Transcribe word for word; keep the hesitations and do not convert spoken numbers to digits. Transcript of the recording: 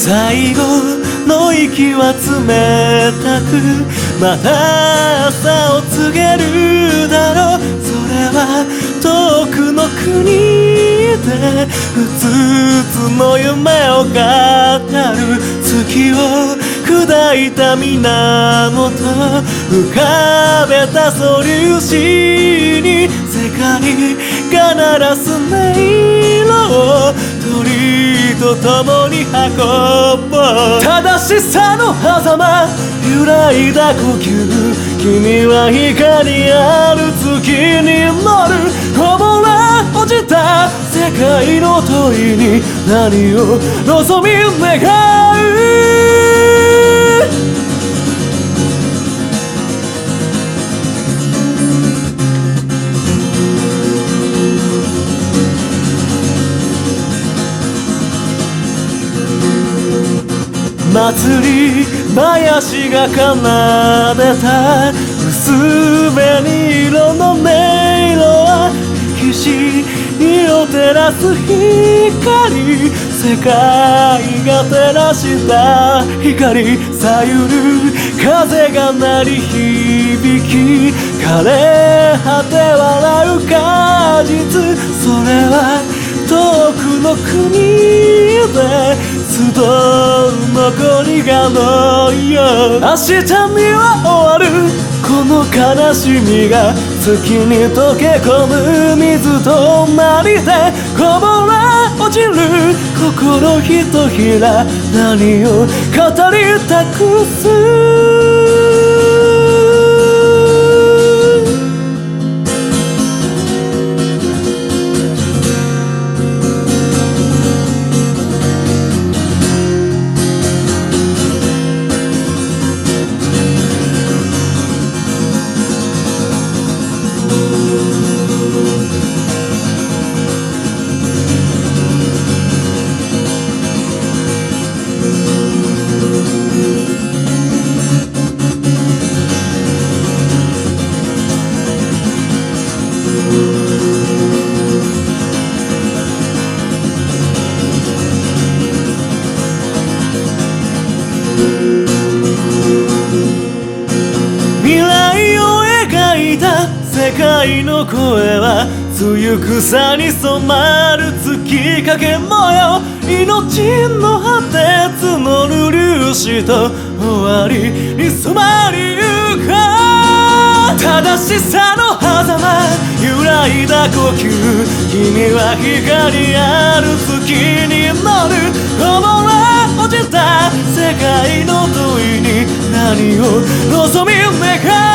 最後の息は冷たく、また朝を告げるだろう。それは遠くの国でうつうつの夢を語る。月を砕いた水面と浮かべた素粒子に、世界が鳴らす音色を鳥と共に運ぼう。正しさの狭間揺らいだ呼吸、君は光ある月に乗る。こぼれ落ちた世界の問いに何を望み願う。祭り林が奏でた薄紅色の音色は岸を照らす光、世界が照らした光。さゆる風が鳴り響き、枯れ果て笑う果実。それは遠くの国で集う残りがのよう。明日には終わるこの悲しみが月に溶け込む水となりでこぼれ落ちる心ひとひら、何を語りたくす。未来を描いた世界の声は露草に染まる月影模様。命の果て募る粒子と終わりに染まりゆか。正しさの狭間揺らいだ呼吸、君は光ある月に乗る。こぼれ落ちた世界の問いに何を望み願う。